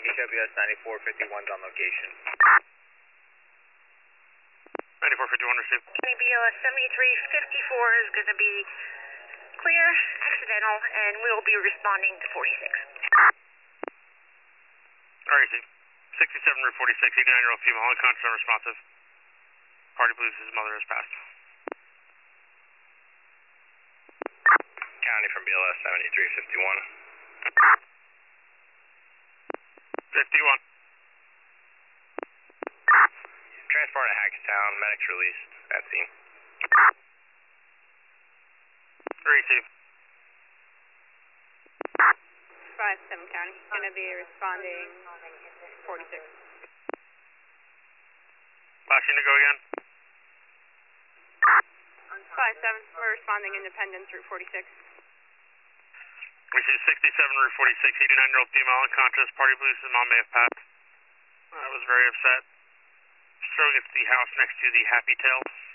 Yankee WS 9451's on location. 9451 received. County BLS 7354 is going to be clear, accidental, and we'll be responding to 46. RAC. 67 Route 46, 89-year-old female, unconscious, unresponsive. Party believes his mother has passed. County from BLS 7351. 51. Transport to Hackstown, medics released at scene. Receive. 5-7 County, going to be responding 46. Last unit go again. 5-7, we're responding Independence, Route 46. Receive 67 Route 46, 89-year-old female, unconscious. Party believes his mom may have passed. I was very upset. Showing it's the house next to the Happy Tail.